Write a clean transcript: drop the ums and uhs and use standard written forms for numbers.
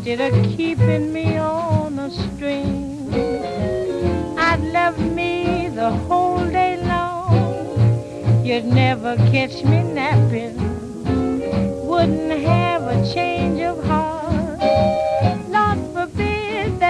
instead of keeping me on a string. I'd love me the whole day long. You'd never catch me napping. Wouldn't have a change of heart.